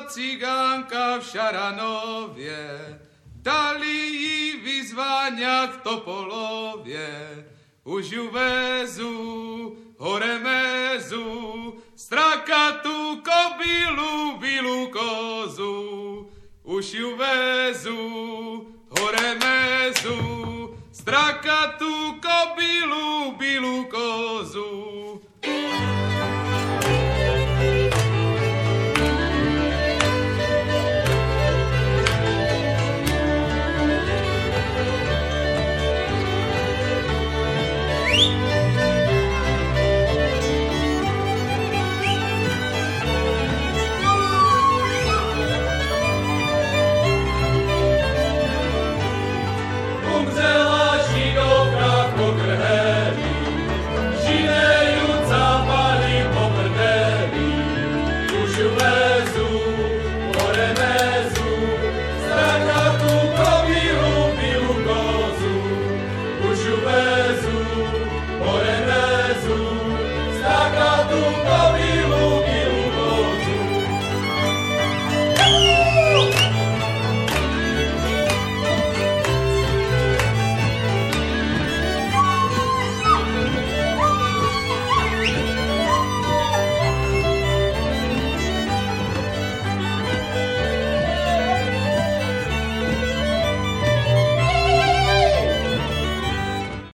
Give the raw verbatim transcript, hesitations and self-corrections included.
cigánka v Šaranovie, dali jí vyzváňa v Topolovie. Už ju vezú, hore mezu, strakatú kobylu, bilú kozu. Už ju vezú, hore mezu, strakatú kobylu, bilú kozu. Živé ju zapali po prdeli, už ju